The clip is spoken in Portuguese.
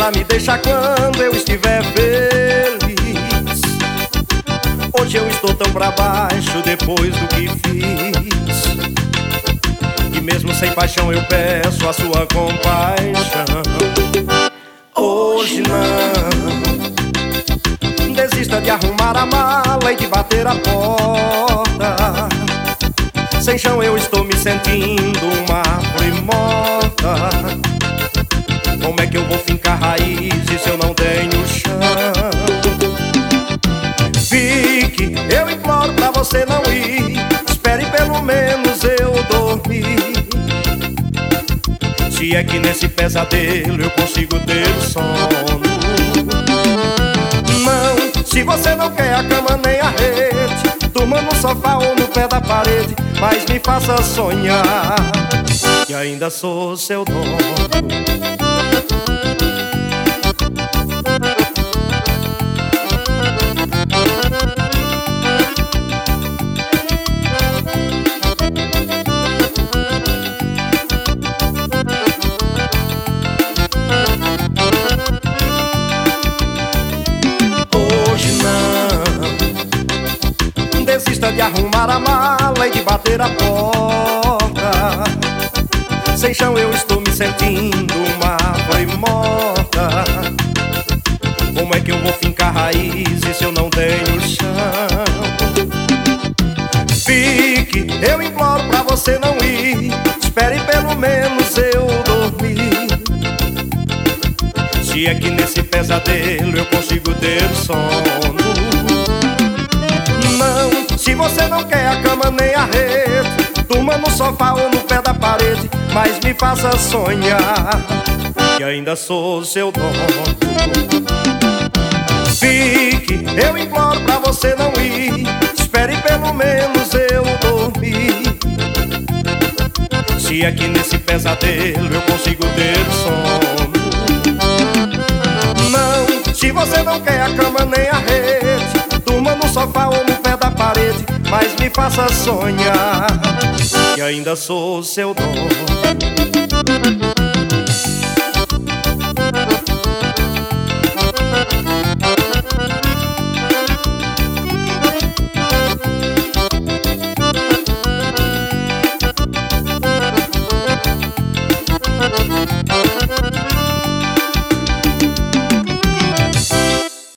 ela me deixa quando eu estiver feliz. Hoje eu estou tão pra baixo depois do que fiz, e mesmo sem paixão eu peço a sua compaixão. Hoje não desista de arrumar a mala e de bater a porta. Sem chão eu estou me sentindo uma árvore morta. Como é que eu vou fincar raízes se eu não tenho chão? Fique, eu imploro pra você não ir. Espere pelo menos eu dormir. Se é que nesse pesadelo eu consigo ter sono. Não, se você não quer a cama nem a rede, durma no sofá ou no pé da parede, mas me faça sonhar que ainda sou seu dono. Desista de arrumar a mala e de bater a porta. Sem chão eu estou me sentindo uma árvore morta. Como é que eu vou fincar raízes se eu não tenho chão? Fique, eu imploro pra você não ir. Espere pelo menos eu dormir. Se é que nesse pesadelo eu consigo ter sono. Não, se você não quer a cama nem a rede, durma no sofá ou no pé da parede, mas me faça sonhar que ainda sou seu dono. Fique, eu imploro pra você não ir. Espere pelo menos eu dormir. Se é que nesse pesadelo eu consigo ter sono. Não, se você não quer a cama nem a rede, durma no sofá ou no pé da parede, mas me faça sonhar que ainda sou seu dono.